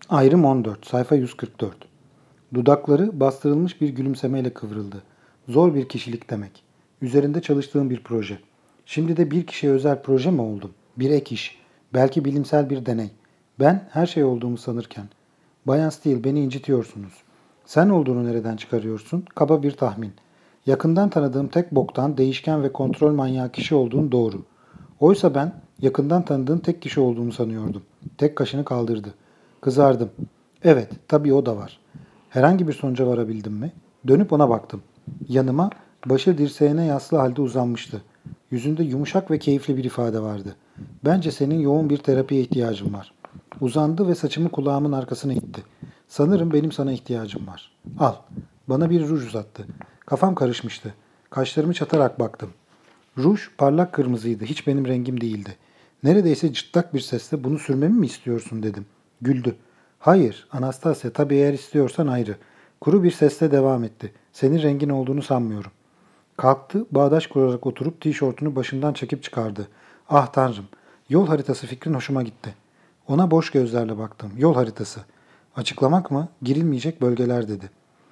Ayrım 14, sayfa 144. Dudakları bastırılmış bir gülümsemeyle kıvrıldı. Zor bir kişilik demek. Üzerinde çalıştığım bir proje. Şimdi de bir kişiye özel proje mi oldum? Bir ek iş. Belki bilimsel bir deney. Ben her şey olduğumu sanırken. Bayan Steele, beni incitiyorsunuz. Sen olduğunu nereden çıkarıyorsun? Kaba bir tahmin. Yakından tanıdığım tek boktan, değişken ve kontrol manyağı kişi olduğun doğru. Oysa ben yakından tanıdığın tek kişi olduğumu sanıyordum. Tek kaşını kaldırdı. Kızardım. Evet, tabii o da var. Herhangi bir sonuca varabildim mi? Dönüp ona baktım. Yanıma, başı dirseğine yaslı halde uzanmıştı. Yüzünde yumuşak ve keyifli bir ifade vardı. Bence senin yoğun bir terapiye ihtiyacın var. Uzandı ve saçımı kulağımın arkasına itti. Sanırım benim sana ihtiyacım var. Al. Bana bir ruj uzattı. Kafam karışmıştı. Kaşlarımı çatarak baktım. Ruj parlak kırmızıydı. Hiç benim rengim değildi. Neredeyse cırtlak bir sesle bunu sürmemi mi istiyorsun dedim. Güldü. Hayır, Anastasia, tabii eğer istiyorsan ayrı. Kuru bir sesle devam etti. Senin rengin olduğunu sanmıyorum. Kalktı, bağdaş kurarak oturup tişörtünü başından çekip çıkardı. Ah tanrım, yol haritası fikrin hoşuma gitti. Ona boş gözlerle baktım. Yol haritası. Açıklamak mı? Girilmeyecek bölgeler dedi.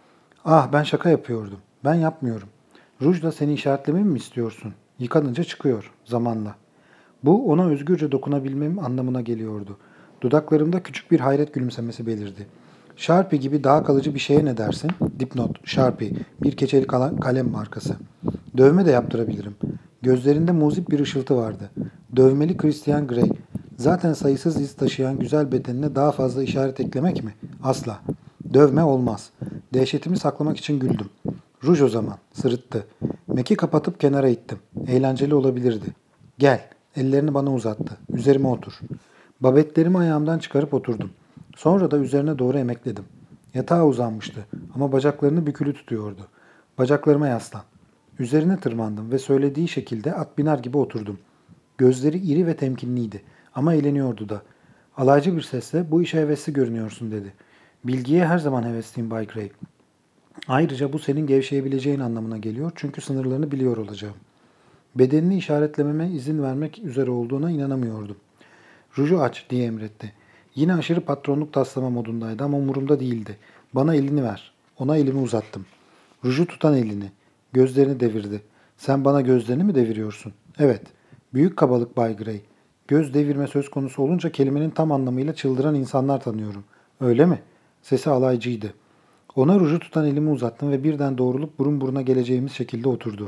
Ah ben şaka yapıyordum. Ben yapmıyorum. Rujla seni işaretlememi mi istiyorsun? Yıkanınca çıkıyor zamanla. Bu ona özgürce dokunabilmem anlamına geliyordu. Dudaklarımda küçük bir hayret gülümsemesi belirdi. Sharpie gibi daha kalıcı bir şeye ne dersin? Dipnot, Sharpie, bir keçeli kalem markası. Dövme de yaptırabilirim. Gözlerinde muzip bir ışıltı vardı. Dövmeli Christian Grey. Zaten sayısız iz taşıyan güzel bedenine daha fazla işaret eklemek mi? Asla. Dövme olmaz. Dehşetimi saklamak için güldüm. Ruj o zaman. Sırıttı. Meki kapatıp kenara ittim. Eğlenceli olabilirdi. Gel. Ellerini bana uzattı. Üzerime otur. Babetlerimi ayağımdan çıkarıp oturdum. Sonra da üzerine doğru emekledim. Yatağa uzanmıştı ama bacaklarını bükülü tutuyordu. Bacaklarıma yaslan. Üzerine tırmandım ve söylediği şekilde at biner gibi oturdum. Gözleri iri ve temkinliydi ama eğleniyordu da. Alaycı bir sesle bu işe hevesli görünüyorsun dedi. Bilgiye her zaman hevesliyim Bay Gray. Ayrıca bu senin gevşeyebileceğin anlamına geliyor çünkü sınırlarını biliyor olacağım. Bedenini işaretlememe izin vermek üzere olduğuna inanamıyordum. Ruju aç diye emretti. Yine aşırı patronluk taslama modundaydı ama umurumda değildi. Bana elini ver. Ona elimi uzattım. Ruju tutan elini. Gözlerini devirdi. Sen bana gözlerini mi deviriyorsun? Evet. Büyük kabalık Bay Gray. Göz devirme söz konusu olunca kelimenin tam anlamıyla çıldıran insanlar tanıyorum. Öyle mi? Sesi alaycıydı. Ona ruju tutan elimi uzattım ve birden doğrulup burun buruna geleceğimiz şekilde oturdu.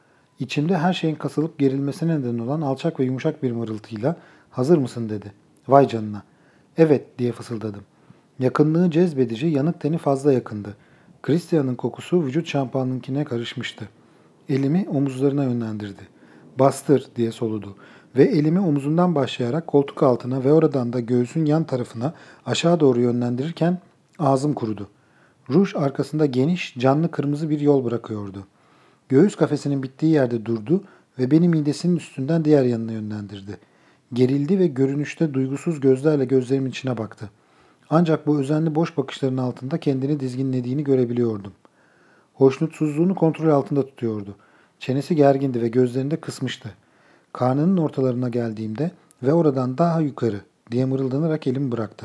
İçimde her şeyin kasılıp gerilmesine neden olan alçak ve yumuşak bir mırıltıyla "Hazır mısın?" dedi. Vay canına. Evet diye fısıldadım. Yakınlığı cezbedici, yanık teni fazla yakındı. Christian'ın kokusu vücut şampuanınkine karışmıştı. Elimi omuzlarına yönlendirdi. Bastır diye soludu ve elimi omuzundan başlayarak koltuk altına ve oradan da göğsün yan tarafına aşağı doğru yönlendirirken ağzım kurudu. Ruj arkasında geniş, canlı kırmızı bir yol bırakıyordu. Göğüs kafesinin bittiği yerde durdu ve beni midesinin üstünden diğer yanına yönlendirdi. Gerildi ve görünüşte duygusuz gözlerle gözlerimin içine baktı. Ancak bu özenli boş bakışların altında kendini dizginlediğini görebiliyordum. Hoşnutsuzluğunu kontrol altında tutuyordu. Çenesi gergindi ve gözlerini de kısmıştı. Karnının ortalarına geldiğimde ve oradan daha yukarı diye mırıldanarak elimi bıraktı.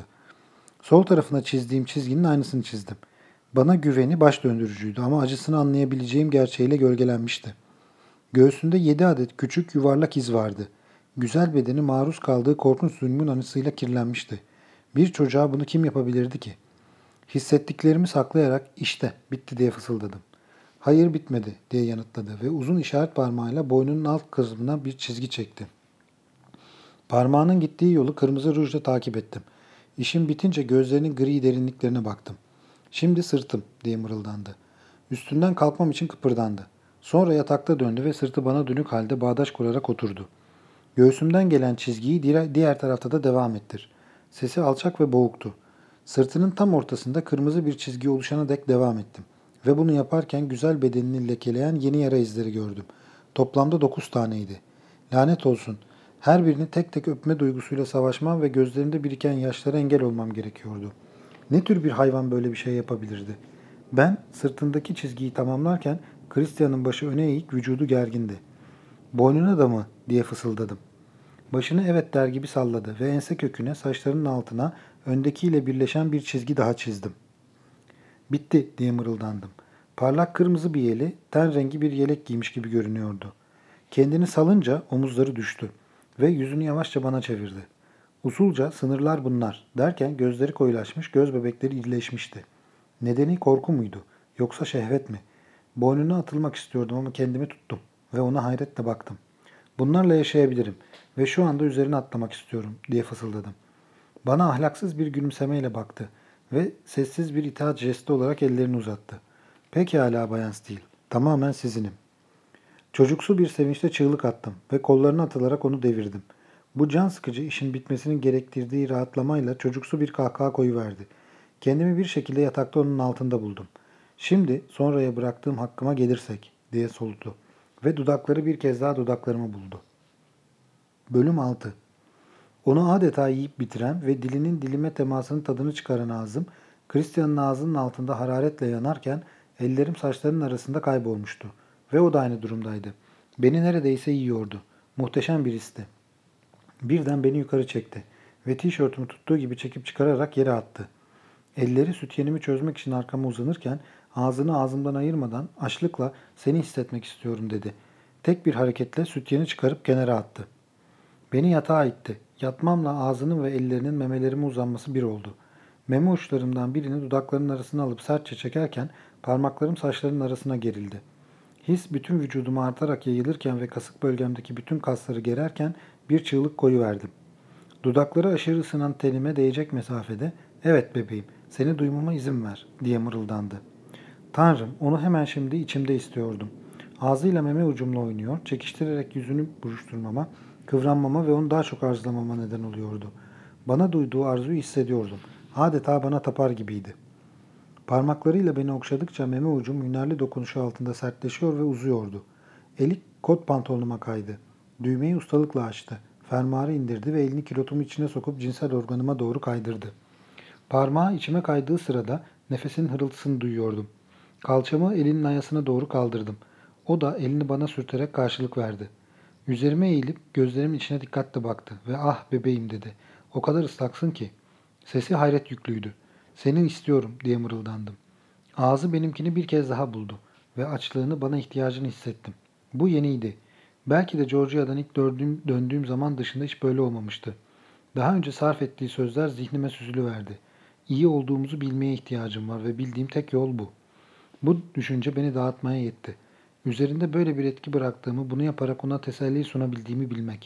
Sol tarafına çizdiğim çizginin aynısını çizdim. Bana güveni baş döndürücüydü ama acısını anlayabileceğim gerçeğiyle gölgelenmişti. Göğsünde 7 adet küçük yuvarlak iz vardı. Güzel bedeni maruz kaldığı korkunç zulmün anısıyla kirlenmişti. Bir çocuğa bunu kim yapabilirdi ki? Hissettiklerimi saklayarak işte bitti diye fısıldadım. Hayır bitmedi diye yanıtladı ve uzun işaret parmağıyla boynunun alt kısmına bir çizgi çekti. Parmağının gittiği yolu kırmızı rujla takip ettim. İşim bitince gözlerinin gri derinliklerine baktım. Şimdi sırtım diye mırıldandı. Üstünden kalkmam için kıpırdandı. Sonra yatakta döndü ve sırtı bana dönük halde bağdaş kurarak oturdu. Göğsümden gelen çizgiyi diğer tarafta da devam ettir. Sesi alçak ve boğuktu. Sırtının tam ortasında kırmızı bir çizgi oluşana dek devam ettim. Ve bunu yaparken güzel bedenini lekeleyen yeni yara izleri gördüm. Toplamda 9 taneydi. Lanet olsun. Her birini tek tek öpme duygusuyla savaşmam ve gözlerimde biriken yaşlara engel olmam gerekiyordu. Ne tür bir hayvan böyle bir şey yapabilirdi? Ben sırtındaki çizgiyi tamamlarken Christian'ın başı öne eğik, vücudu gergindi. Boynuna da mı diye fısıldadım. Başını evet der gibi salladı ve ense köküne, saçlarının altına öndekiyle birleşen bir çizgi daha çizdim. Bitti diye mırıldandım. Parlak kırmızı bir yeli, ten rengi bir yelek giymiş gibi görünüyordu. Kendini salınca omuzları düştü ve yüzünü yavaşça bana çevirdi. Usulca sınırlar bunlar derken gözleri koyulaşmış, göz bebekleri irileşmişti. Nedeni korku muydu yoksa şehvet mi? Boynuna atılmak istiyordum ama kendimi tuttum ve ona hayretle baktım. Bunlarla yaşayabilirim ve şu anda üzerine atlamak istiyorum diye fısıldadım. Bana ahlaksız bir gülümsemeyle baktı ve sessiz bir itaat jesti olarak ellerini uzattı. Pekala Bayan Steele, tamamen sizinim. Çocuksu bir sevinçle çığlık attım ve kollarına atılarak onu devirdim. Bu can sıkıcı işin bitmesinin gerektirdiği rahatlamayla çocuksu bir kahkaha koyuverdi. Kendimi bir şekilde yatakta onun altında buldum. Şimdi sonraya bıraktığım hakkıma gelirsek diye soludu ve dudakları bir kez daha dudaklarımı buldu. Bölüm 6. Onu adeta yiyip bitiren ve dilinin dilime temasının tadını çıkaran ağzım, Christian'ın ağzının altında hararetle yanarken ellerim saçlarının arasında kaybolmuştu. Ve o da aynı durumdaydı. Beni neredeyse yiyordu. Muhteşem bir histi. Birden beni yukarı çekti ve tişörtümü tuttuğu gibi çekip çıkararak yere attı. Elleri sütyenimi çözmek için arkama uzanırken ağzını ağzımdan ayırmadan açlıkla seni hissetmek istiyorum dedi. Tek bir hareketle sütyeni çıkarıp kenara attı. Beni yatağa itti. Yatmamla ağzının ve ellerinin memelerime uzanması bir oldu. Meme uçlarımdan birini dudaklarının arasına alıp sertçe çekerken parmaklarım saçlarının arasına gerildi. His bütün vücuduma artarak yayılırken ve kasık bölgemdeki bütün kasları gererken bir çığlık koyuverdim. Dudakları aşırı ısınan tenime değecek mesafede "Evet bebeğim, seni duymama izin ver." diye mırıldandı. Tanrım, onu hemen şimdi içimde istiyordum. Ağzıyla meme ucumla oynuyor, çekiştirerek yüzünü buruşturmama, kıvranmama ve onu daha çok arzulamama neden oluyordu. Bana duyduğu arzuyu hissediyordum. Adeta bana tapar gibiydi. Parmaklarıyla beni okşadıkça meme ucum hünerli dokunuşu altında sertleşiyor ve uzuyordu. Eli kot pantolonuma kaydı. Düğmeyi ustalıkla açtı. Fermuarı indirdi ve elini kilotumu içine sokup cinsel organıma doğru kaydırdı. Parmağı içime kaydığı sırada nefesinin hırıltısını duyuyordum. Kalçamı elinin ayasına doğru kaldırdım. O da elini bana sürterek karşılık verdi. Üzerime eğilip gözlerimin içine dikkatle baktı ve "Ah bebeğim" dedi. "O kadar ıslaksın ki." Sesi hayret yüklüydü. "Seni istiyorum" diye mırıldandım. Ağzı benimkini bir kez daha buldu ve açlığını, bana ihtiyacını hissettim. Bu yeniydi. Belki de Georgia'dan ilk döndüğüm zaman dışında hiç böyle olmamıştı. Daha önce sarf ettiği sözler zihnime süzülüverdi. İyi olduğumuzu bilmeye ihtiyacım var ve bildiğim tek yol bu. Bu düşünce beni dağıtmaya yetti. Üzerinde böyle bir etki bıraktığımı, bunu yaparak ona teselli sunabildiğimi bilmek.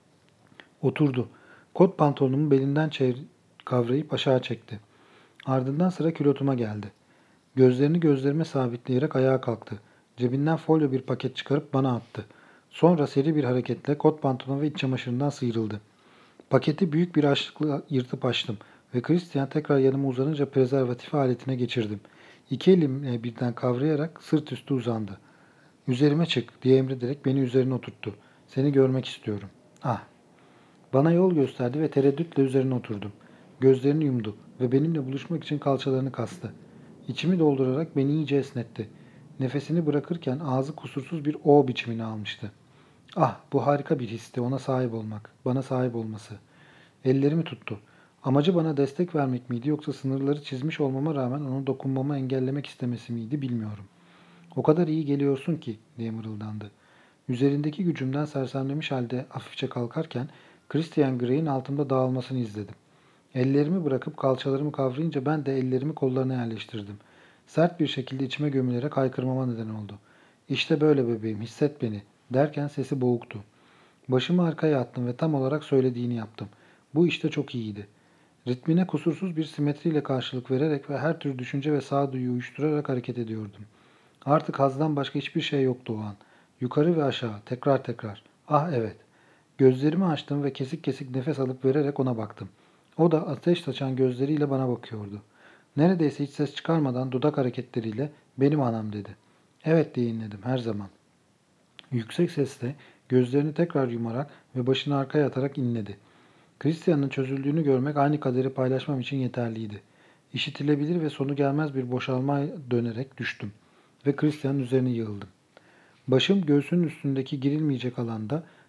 Oturdu. Kot pantolonumu belimden kavrayıp aşağı çekti. Ardından sıra külotuma geldi. Gözlerini gözlerime sabitleyerek ayağa kalktı. Cebinden folyo bir paket çıkarıp bana attı. Sonra seri bir hareketle kot pantolon ve iç çamaşırından sıyrıldı. Paketi büyük bir açlıkla yırtıp açtım ve Christian tekrar yanıma uzanınca prezervatif aletine geçirdim. İki elimle birden kavrayarak sırt üstü uzandı. "Üzerime çık" diye emrederek beni üzerine oturttu. "Seni görmek istiyorum." Ah! Bana yol gösterdi ve tereddütle üzerine oturdum. Gözlerini yumdu ve benimle buluşmak için kalçalarını kastı. İçimi doldurarak beni iyice esnetti. Nefesini bırakırken ağzı kusursuz bir O biçimini almıştı. Ah, bu harika bir histi, ona sahip olmak, bana sahip olması. Ellerimi tuttu. Amacı bana destek vermek miydi yoksa sınırları çizmiş olmama rağmen onu dokunmamı engellemek istemesi miydi bilmiyorum. "O kadar iyi geliyorsun ki" diye mırıldandı. Üzerindeki gücümden sersemlemiş halde hafifçe kalkarken Christian Grey'in altımda dağılmasını izledim. Ellerimi bırakıp kalçalarımı kavrayınca ben de ellerimi kollarına yerleştirdim. Sert bir şekilde içime gömülerek haykırmama neden oldu. "İşte böyle bebeğim, hisset beni" derken sesi boğuktu. Başımı arkaya attım ve tam olarak söylediğini yaptım. Bu işte çok iyiydi. Ritmine kusursuz bir simetriyle karşılık vererek ve her tür düşünce ve sağduyuyu uyuşturarak hareket ediyordum. Artık hazdan başka hiçbir şey yoktu o an. Yukarı ve aşağı, tekrar tekrar. Ah evet. Gözlerimi açtım ve kesik kesik nefes alıp vererek ona baktım. O da ateş saçan gözleriyle bana bakıyordu. Neredeyse hiç ses çıkarmadan dudak hareketleriyle "Benim anam" dedi. "Evet" diye inledim her zaman. Yüksek sesle gözlerini tekrar yumarak ve başını arkaya atarak inledi. Christian'ın çözüldüğünü görmek aynı kaderi paylaşmam için yeterliydi. İşitilebilir ve sonu gelmez bir boşalma dönerek düştüm ve Christian'ın üzerine yığıldım. Başım göğsünün üstündeki girilmeyecek alanda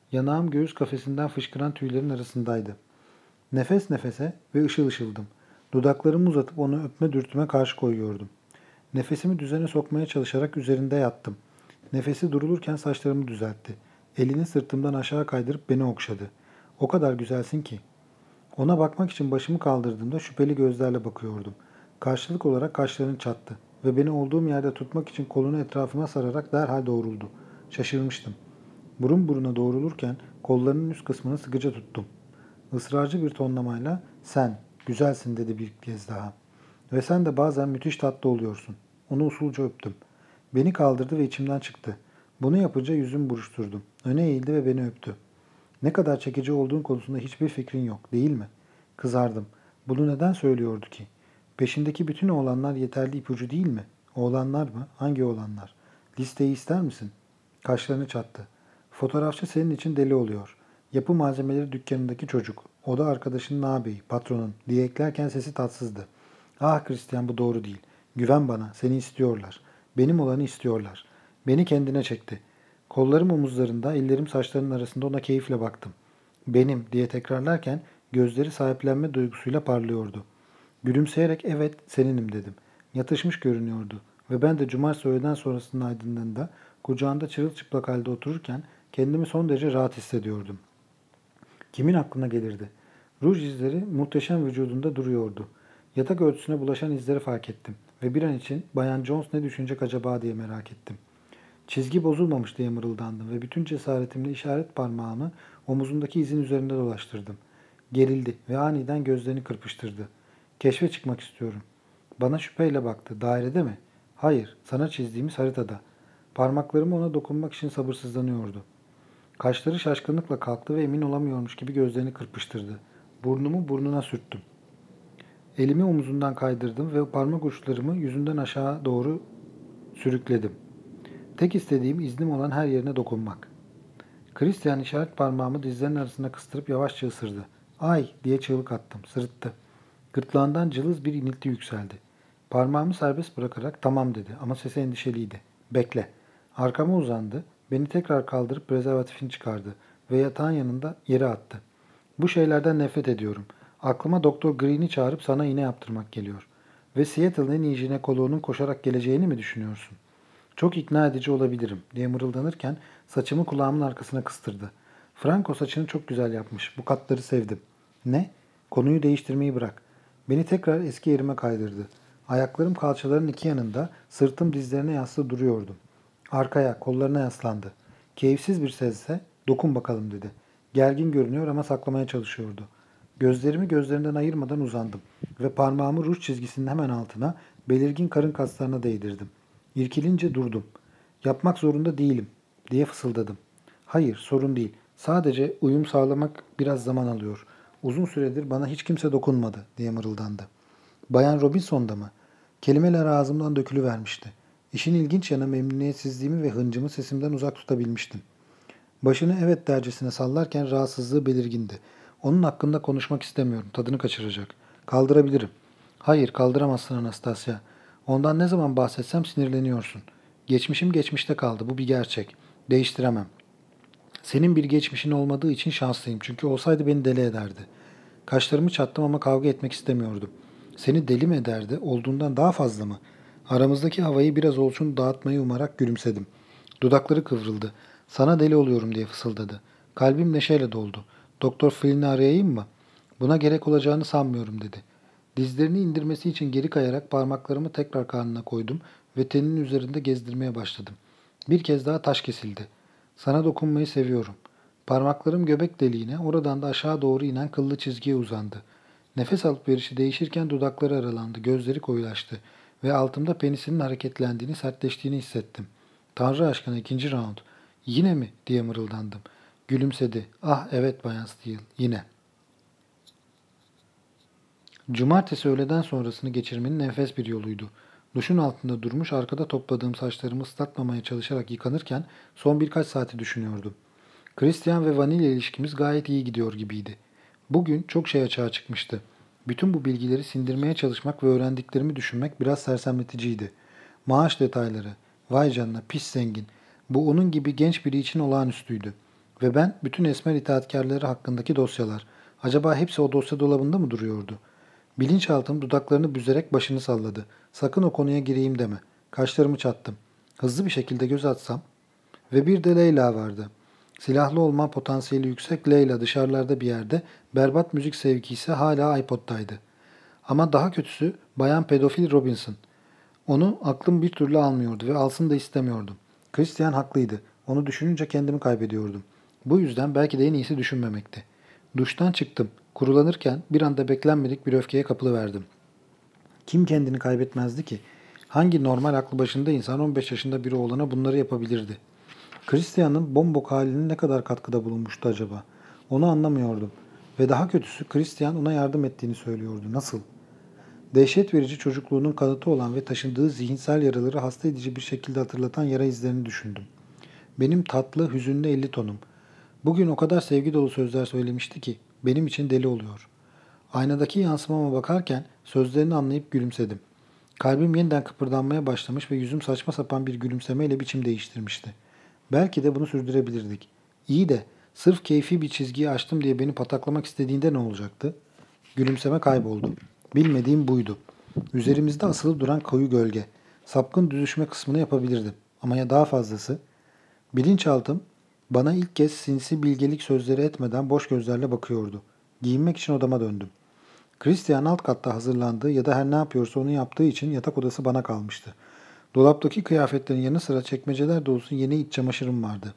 Yanağım göğüs kafesinden fışkıran tüylerin arasındaydı. Nefes nefese ve ışıl ışıldım. Dudaklarımı uzatıp onu öpme dürtüme karşı koyuyordum. Nefesimi düzene sokmaya çalışarak üzerinde yattım. Nefesi durulurken saçlarımı düzeltti. Elini sırtımdan aşağı kaydırıp beni okşadı. O kadar güzelsin ki. Ona bakmak için başımı kaldırdığımda şüpheli gözlerle bakıyordum. Karşılık olarak kaşlarını çattı ve beni olduğum yerde tutmak için kolunu etrafıma sararak derhal doğruldu. Şaşırmıştım. Burun buruna doğrulurken kollarının üst kısmını sıkıca tuttum. Israrcı bir tonlamayla sen, güzelsin dedi bir kez daha. Ve sen de bazen müthiş tatlı oluyorsun. Onu usulca öptüm. Beni kaldırdı ve içimden çıktı. Bunu yapınca yüzümü buruşturdum. Öne eğildi ve beni öptü. Ne kadar çekici olduğun konusunda hiçbir fikrin yok, değil mi? Kızardım. Bunu neden söylüyordu ki? Peşindeki bütün oğlanlar yeterli ipucu değil mi? Oğlanlar mı? Hangi oğlanlar? Listeyi ister misin? Kaşlarını çattı. Fotoğrafçı senin için deli oluyor. Yapı malzemeleri dükkanındaki çocuk. O da arkadaşının ağabeyi, patronun diye eklerken sesi tatsızdı. Ah Christian bu doğru değil. Güven bana, seni istiyorlar. Benim olanı istiyorlar. Beni kendine çekti. Kollarım omuzlarında, ellerim saçlarının arasında ona keyifle baktım. Benim diye tekrarlarken gözleri sahiplenme duygusuyla parlıyordu. Gülümseyerek evet seninim dedim. Yatışmış görünüyordu ve ben de cumartesi öğleden sonrasının aydınlığında kucağında çırılçıplak halde otururken kendimi son derece rahat hissediyordum. Kimin aklına gelirdi? Ruj izleri muhteşem vücudunda duruyordu. Yatak örtüsüne bulaşan izleri fark ettim ve bir an için Bayan Jones ne düşünecek acaba diye merak ettim. Çizgi bozulmamış diye mırıldandım ve bütün cesaretimle işaret parmağımı omuzundaki izin üzerinde dolaştırdım. Gerildi ve aniden gözlerini kırpıştırdı. Keşfe çıkmak istiyorum. Bana şüpheyle baktı. Dairede mi? Hayır, sana çizdiğimiz haritada. Parmaklarımı ona dokunmak için sabırsızlanıyordu. Kaşları şaşkınlıkla kalktı ve emin olamıyormuş gibi gözlerini kırpıştırdı. Burnumu burnuna sürttüm. Elimi omuzundan kaydırdım ve parmak uçlarımı yüzünden aşağı doğru sürükledim. Tek istediğim iznim olan her yerine dokunmak. Christian işaret parmağımı dizlerinin arasına kıstırıp yavaşça ısırdı. Ay diye çığlık attım. Sırıttı. Gırtlağından cılız bir inilti yükseldi. Parmağımı serbest bırakarak tamam dedi ama sesi endişeliydi. Bekle. Arkama uzandı. Beni tekrar kaldırıp prezervatifini çıkardı ve yatağın yanında yere attı. Bu şeylerden nefret ediyorum. Aklıma Doktor Green'i çağırıp sana iğne yaptırmak geliyor. Ve Seattle'ın en iyi jinekoloğunun koşarak geleceğini mi düşünüyorsun? Çok ikna edici olabilirim diye mırıldanırken saçımı kulağımın arkasına kıstırdı. Franco saçını çok güzel yapmış. Bu katları sevdim. Ne? Konuyu değiştirmeyi bırak. Beni tekrar eski yerime kaydırdı. Ayaklarım kalçaların iki yanında, sırtım dizlerine yaslı duruyordum. Arkaya, kollarına yaslandı. Keyifsiz bir sesle, dokun bakalım dedi. Gergin görünüyor ama saklamaya çalışıyordu. Gözlerimi gözlerinden ayırmadan uzandım ve parmağımı ruj çizgisinin hemen altına, belirgin karın kaslarına değdirdim. İrkilince durdum. Yapmak zorunda değilim diye fısıldadım. Hayır, sorun değil. Sadece uyum sağlamak biraz zaman alıyor. Uzun süredir bana hiç kimse dokunmadı diye mırıldandı. Bayan Robinson da mı? Kelimeler ağzımdan dökülüvermişti. İşin ilginç yanı memnuniyetsizliğimi ve hıncımı sesimden uzak tutabilmiştim. Başını evet dercesine sallarken rahatsızlığı belirgindi. Onun hakkında konuşmak istemiyorum. Tadını kaçıracak. Kaldırabilirim. Hayır, kaldıramazsın Anastasia. Ondan ne zaman bahsetsem sinirleniyorsun. Geçmişim geçmişte kaldı. Bu bir gerçek. Değiştiremem. Senin bir geçmişin olmadığı için şanslıyım. Çünkü olsaydı beni deli ederdi. Kaşlarımı çattım ama kavga etmek istemiyordum. Seni deli mi ederdi? Olduğundan daha fazla mı? Aramızdaki havayı biraz olsun dağıtmayı umarak gülümsedim. Dudakları kıvrıldı. Sana deli oluyorum diye fısıldadı. Kalbim neşeyle doldu. Doktor Flynn'i arayayım mı? Buna gerek olacağını sanmıyorum dedi. Dizlerini indirmesi için geri kayarak parmaklarımı tekrar karnına koydum ve teninin üzerinde gezdirmeye başladım. Bir kez daha taş kesildi. Sana dokunmayı seviyorum. Parmaklarım göbek deliğine, oradan da aşağı doğru inen kıllı çizgiye uzandı. Nefes alıp verişi değişirken dudakları aralandı, gözleri koyulaştı ve altımda penisinin hareketlendiğini, sertleştiğini hissettim. Tanrı aşkına ikinci round. Yine mi diye mırıldandım. Gülümsedi. Ah evet Bayan Steele, yine. Cumartesi öğleden sonrasını geçirmenin enfes bir yoluydu. Duşun altında durmuş arkada topladığım saçlarımı ıslatmamaya çalışarak yıkanırken son birkaç saati düşünüyordum. Christian ve Vanilya ilişkimiz gayet iyi gidiyor gibiydi. Bugün çok şey açığa çıkmıştı. Bütün bu bilgileri sindirmeye çalışmak ve öğrendiklerimi düşünmek biraz sersemleticiydi. Maaş detayları. Vay canına pis zengin. Bu onun gibi genç biri için olağanüstüydü. Ve ben bütün esmer itaatkarları hakkındaki dosyalar. Acaba hepsi o dosya dolabında mı duruyordu? Bilinçaltım dudaklarını büzerek başını salladı. Sakın o konuya gireyim deme. Kaşlarımı çattım. Hızlı bir şekilde göz atsam ve bir de Leyla vardı. Silahlı olma potansiyeli yüksek Leyla dışarılarda bir yerde, berbat müzik sevki ise hala iPod'daydı. Ama daha kötüsü Bayan Pedofil Robinson. Onu aklım bir türlü almıyordu ve alsın da istemiyordum. Christian haklıydı. Onu düşününce kendimi kaybediyordum. Bu yüzden belki de en iyisi düşünmemekti. Duştan çıktım. Kurulanırken bir anda beklenmedik bir öfkeye kapılıverdim. Kim kendini kaybetmezdi ki? Hangi normal aklı başında insan 15 yaşında bir oğlana bunları yapabilirdi? Christian'ın bombok halinin ne kadar katkıda bulunmuştu acaba? Onu anlamıyordum. Ve daha kötüsü Christian ona yardım ettiğini söylüyordu. Nasıl? Dehşet verici çocukluğunun kanıtı olan ve taşındığı zihinsel yaraları hasta edici bir şekilde hatırlatan yara izlerini düşündüm. Benim tatlı, hüzünlü 50 tonum. Bugün o kadar sevgi dolu sözler söylemişti ki benim için deli oluyor. Aynadaki yansımama bakarken sözlerini anlayıp gülümsedim. Kalbim yeniden kıpırdanmaya başlamış ve yüzüm saçma sapan bir gülümsemeyle biçim değiştirmişti. Belki de bunu sürdürebilirdik. İyi de sırf keyfi bir çizgiyi aştım diye beni pataklamak istediğinde ne olacaktı? Gülümseme kayboldu. Bilmediğim buydu. Üzerimizde asılı duran koyu gölge. Sapkın düzüşme kısmını yapabilirdim. Ama ya daha fazlası? Bilinçaltım bana ilk kez sinsi bilgelik sözleri etmeden boş gözlerle bakıyordu. Giyinmek için odama döndüm. Christian alt katta hazırlandığı ya da her ne yapıyorsa onu yaptığı için yatak odası bana kalmıştı. Dolaptaki kıyafetlerin yanı sıra çekmeceler dolusu yeni iç çamaşırım vardı.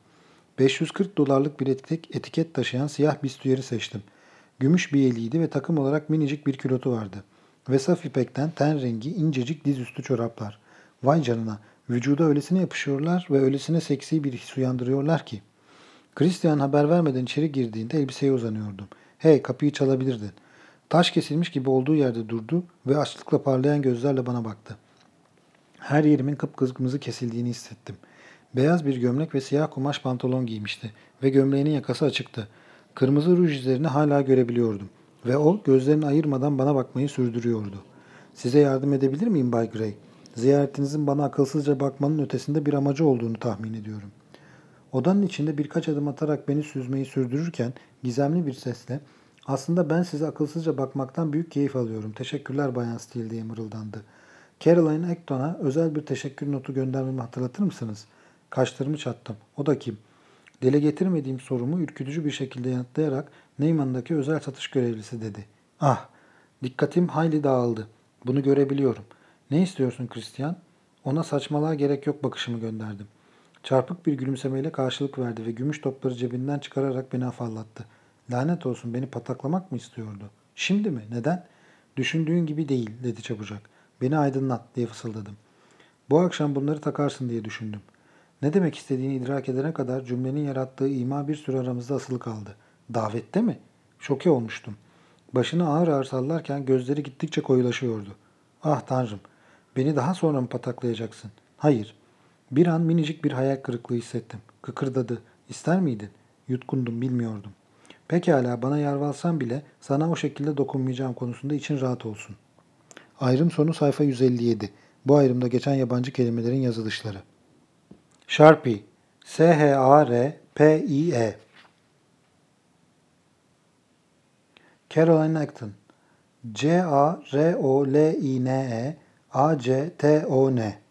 540 dolarlık bir etiket taşıyan siyah bistüyeri seçtim. Gümüş biyeliydi ve takım olarak minicik bir külotu vardı. Ve saf ipekten ten rengi incecik dizüstü çoraplar. Vay canına, vücuda öylesine yapışıyorlar ve öylesine seksi bir his uyandırıyorlar ki. Christian haber vermeden içeri girdiğinde elbiseye uzanıyordum. Hey, kapıyı çalabilirdin. Taş kesilmiş gibi olduğu yerde durdu ve açlıkla parlayan gözlerle bana baktı. Her yerimin kıpkırmızı kesildiğini hissettim. Beyaz bir gömlek ve siyah kumaş pantolon giymişti ve gömleğinin yakası açıktı. Kırmızı ruj izlerini hala görebiliyordum ve o gözlerini ayırmadan bana bakmayı sürdürüyordu. Size yardım edebilir miyim Bay Gray? Ziyaretinizin bana akılsızca bakmanın ötesinde bir amacı olduğunu tahmin ediyorum. Odanın içinde birkaç adım atarak beni süzmeyi sürdürürken gizemli bir sesle "Aslında ben size akılsızca bakmaktan büyük keyif alıyorum. Teşekkürler Bayan Steele" diye mırıldandı. Caroline Acton'a özel bir teşekkür notu göndermemi hatırlatır mısınız? Kaşlarımı çattım. O da kim? Dile getirmediğim sorumu ürkütücü bir şekilde yanıtlayarak Neyman'daki özel satış görevlisi dedi. Ah! Dikkatim hayli dağıldı. Bunu görebiliyorum. Ne istiyorsun Christian? Ona saçmalığa gerek yok bakışımı gönderdim. Çarpık bir gülümsemeyle karşılık verdi ve gümüş topları cebinden çıkararak beni afallattı. Lanet olsun, beni pataklamak mı istiyordu? Şimdi mi? Neden? Düşündüğün gibi değil dedi çabucak. Beni aydınlat diye fısıldadım. Bu akşam bunları takarsın diye düşündüm. Ne demek istediğini idrak edene kadar cümlenin yarattığı ima bir süre aramızda asılı kaldı. Davette mi? Şoke olmuştum. Başını ağır ağır sallarken gözleri gittikçe koyulaşıyordu. Ah tanrım, beni daha sonra mı pataklayacaksın? Hayır. Bir an minicik bir hayal kırıklığı hissettim. Kıkırdadı. İster miydin? Yutkundum, bilmiyordum. Pekala, bana yalvarsan bile sana o şekilde dokunmayacağım konusunda için rahat olsun. Ayrım sonu sayfa 157. Bu ayrımda geçen yabancı kelimelerin yazılışları. Sharpie. S-H-A-R-P-I-E. Caroline Acton. C-A-R-O-L-I-N-E A-C-T-O-N.